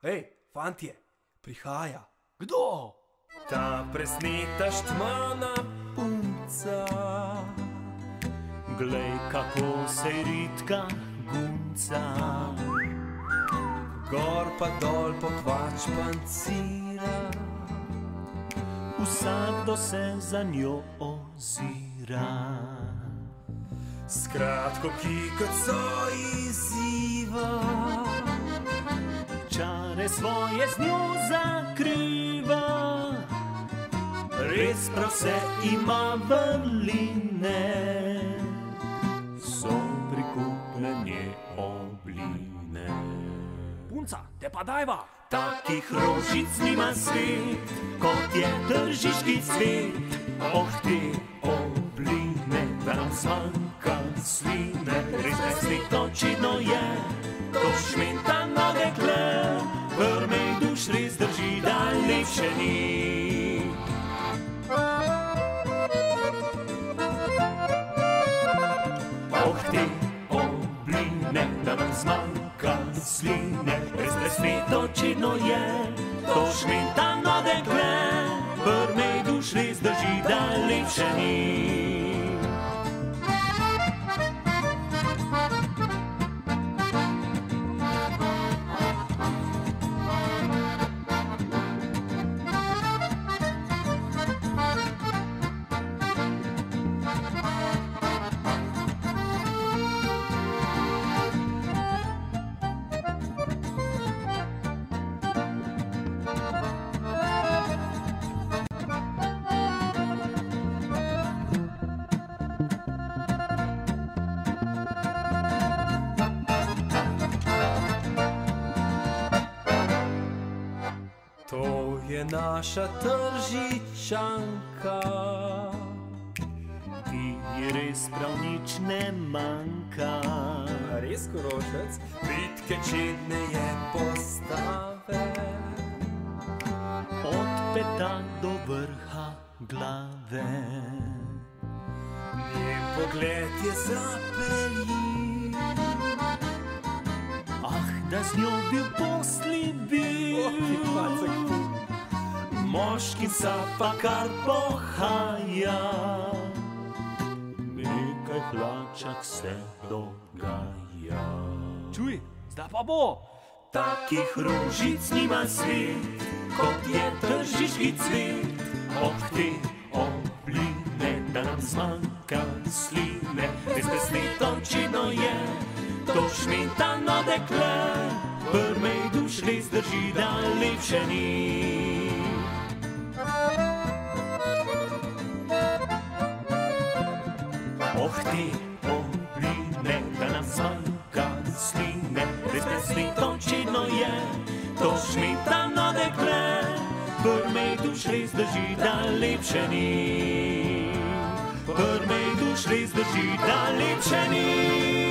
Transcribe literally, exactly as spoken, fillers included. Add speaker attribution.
Speaker 1: Hej, fantje, prihaja.
Speaker 2: Kdo?
Speaker 1: Ta presneta štmana punca.
Speaker 2: Glej, kako se ritka gunca.
Speaker 1: Gor pa dol pokvač pancira.
Speaker 2: Vsakdo se za njo ozira.
Speaker 1: Skratko, ki kot so izziva,
Speaker 2: čare svoje z njo zakriva. Res prav vse ima vrline, so prikupljene obline.
Speaker 1: Punca, te pa dajva.
Speaker 2: Takih rožic nima svet, kot je tržiški svet. Oh, te obline, da nam zmanjka sline. Res presneto očitno je, to šmentano dekle. Vrmej duš res drži, da lepše ni. Oh, te obline, da nam zmanjka sline. Res presneto očitno je, to šmentano dekle. Vrmej duš res drži, da lepše ni.
Speaker 1: To je naša tržičanka,
Speaker 2: Ki ji res prav nič ne manjka.
Speaker 1: res korošec, vitke čedne je postave.
Speaker 2: Od peta do vrha glave.
Speaker 1: Njen pogled je zapeljiv.
Speaker 2: Ah, da z njo bi v posli bil. Moškica pa kar pohaja. Nekaj hlačah se dogaja.
Speaker 1: Čuj, zdaj pa bo.
Speaker 2: Takih rožic nima svet, kot je tržiški cvet. Oh, te obline, da nam zmanjka sline. Res presneto očitno je, to šmentano dekle. Vrmej duš res drži, da lepše ni. Oh, te obline, da nam zmanjka sline. Res presneto očitno je, to šmentano dekle. Vrmej duš res drži, da lepše ni. Vrmej duš res drži, da lepše ni.